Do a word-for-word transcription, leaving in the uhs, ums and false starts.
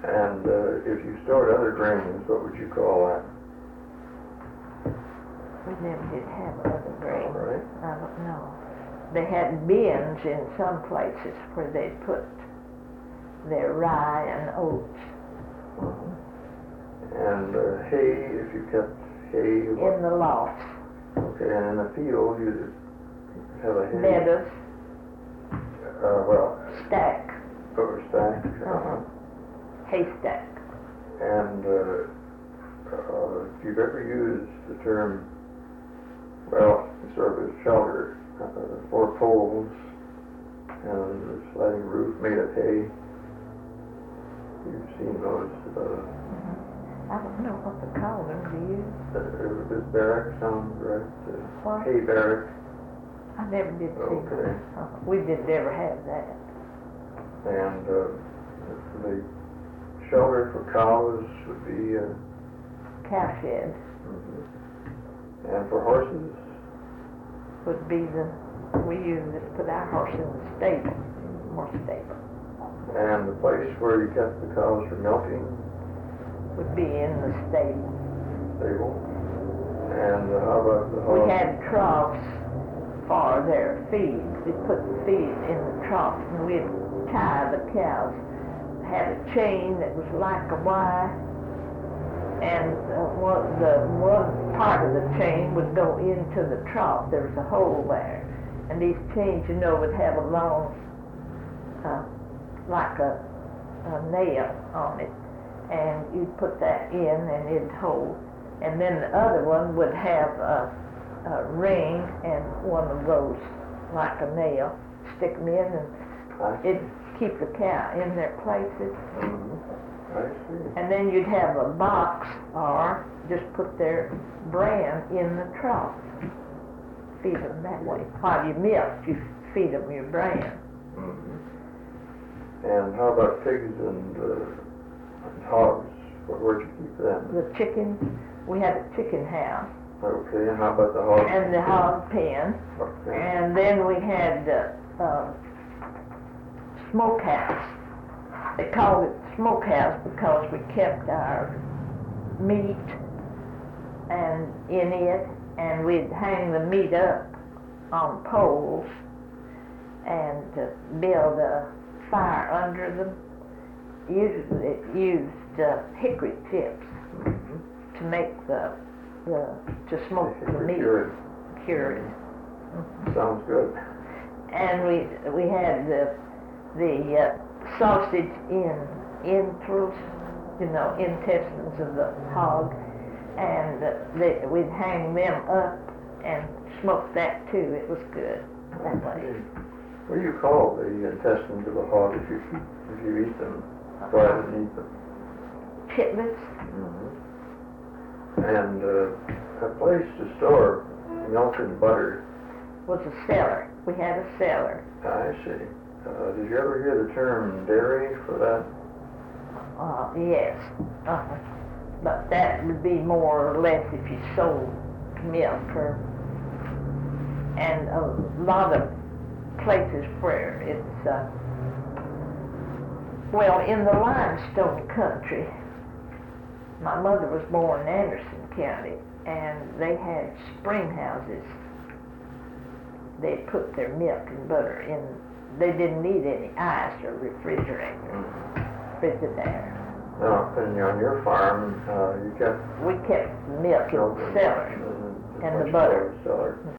And uh, if you stored other grains, what would you call that? We never did have other grain. All right. I don't know. They had bins in some places where they put their rye and oats. Uh-huh. And uh, hay, if you kept hay. In the loft. Okay, and in the field you have a hay. Meadows. Uh, well. Stack. Or stack. Uh-huh. Haystack. And uh, uh, if you've ever used the term, well, sort of a shelter, uh, four poles and a sliding roof made of hay. You've seen those. Uh, I don't know what to call them, do you? uh, does barrack sound right? Uh, What? hay barrack. I never did see Okay. them. Uh-huh. We didn't ever have that. And uh, the shelter for cows would be. Uh, Cow shed mm-hmm. And for horses. would be the, we used to put our horse in the stable, more stable. And the place where you kept the cows for milking. Would be in the stable. Stable. And uh, how about the hogs? We had troughs for their feed. We put the feed in the troughs and we'd tie the cows. Had a chain that was like a wire, and uh, one, the one part of the chain would go into the trough. There was a hole there, and these chains, you know, would have a long, uh, like a, a nail on it, and you'd put that in and it'd hold. And then the other one would have a, a ring and one of those, like a nail, stick them in, and it'd keep the cow in their places. Mm-hmm. I see. And then you'd have a box or just put their bran in the trough. Feed them that way. While you milk, you feed them your bran. Mm-hmm. And how about pigs and, uh, and hogs? Where, where'd you keep them? The chickens, we had a chicken house. Okay, and how about the hogs? And the hog pen. Okay. And then we had uh, uh, smokehouse. They called it smokehouse because we kept our meat and in it, and we'd hang the meat up on poles and uh, build a fire under them. Usually it used uh, hickory chips Mm-hmm. to make the, the to smoke the meat. Cured. Cured. Sounds good. And we we had the the uh, sausage in entrails, you know, intestines of the hog, and uh, they, we'd hang them up and smoke that too. It was good that way. What do you call the intestines of a hog if you if you eat them? Go ahead and eat them. Chitlets. Mm-hmm. And uh, a place to store milk and butter. Was a cellar. We had a cellar. I see. Uh, did you ever hear the term dairy for that? Uh, yes. Uh-huh. But that would be more or less if you sold milk, or and a lot of places where it's uh, well, in the limestone country. My mother was born in Anderson County, and they had spring houses. They put their milk and butter in. They didn't need any ice or refrigerator. Mm-hmm. Refrigerator. Now, and on your farm, uh, you kept We kept milk in milk the and- cellar and, and much the butter. more cellar.